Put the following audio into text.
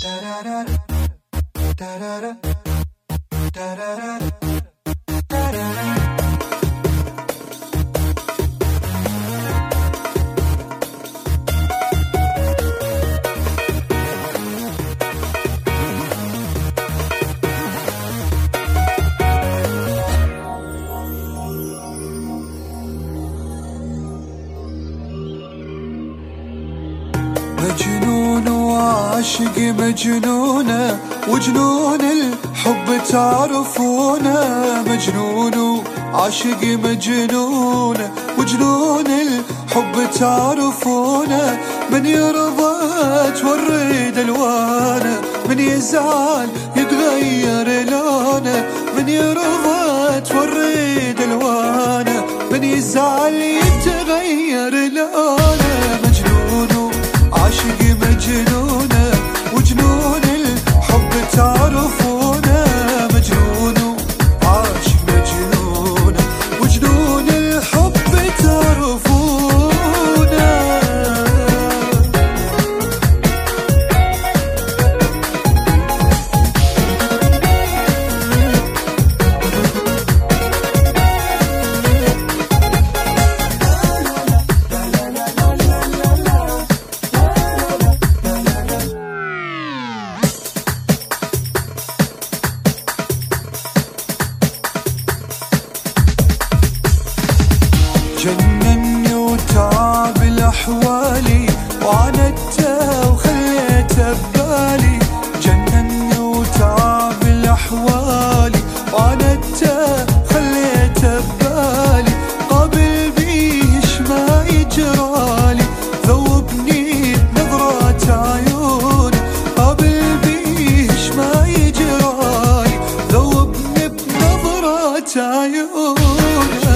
مجنون وعاشق مجنونة، وجنون الحب تعرفونه. مجنون وعاشق مجنونة، وجنون الحب تعرفونه. من يرضى تورد الوانه، من يزعل يتغير لونه. من يرضى تورد الوانه، من يزعل يتغير لونه. مجنون عاشق مجنونة، وجنون الحب تعرفونه. مجنون عاشق مجنونة، وجنون الحب تعرفونه. جنني وتعب الأحوالي، وعاندته وخليته ببالي. جنني وتعب الأحوالي، وعاندته وخليته ببالي. قابل بيش ما يجرالي، ذوبني بنظرة عيوني. قابل بيش ما يجرالي، ذوبني بنظرة عيوني.